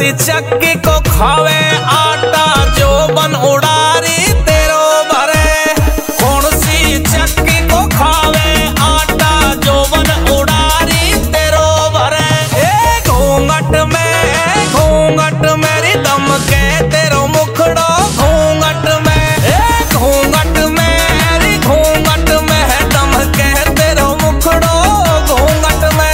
सी चक्की को खावे आटा जो बन उड़ारी तेरो भरे। कौन सी चक्की को खावे आटा जो बन उड़ारी तेरो भरे। ए घूंघट मेरी दम के तेरो मुखड़ो घूंघट में। ए घूंघट मेरी घूंघट में है दम के तेरो मुखड़ो घूंघट में।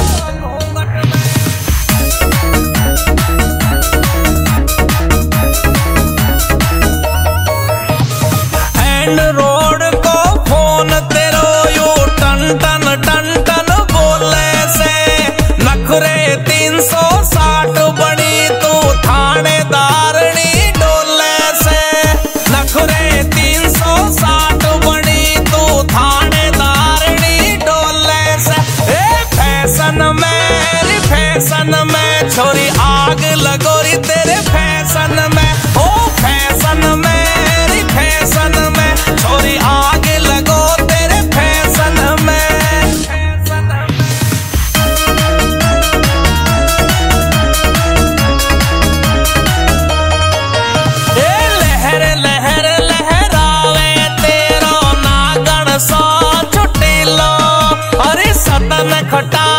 एंड रोड को फोन तेरो यू टन टन टन टन बोले से। नखरे 360 बड़ी तू थानेदारनी डोले से। नखरे 360 बड़ी तू थानेदारनी डोले से। ए फैशन में छोरी आग लगोरी तेरे फैशन में। ओ फैशन मेरी फैशन में छोरी आग लगो तेरे फैशन में। ए लहर लहर लहरावे तेरो नागण सो छुटी लो। अरे सतन खटा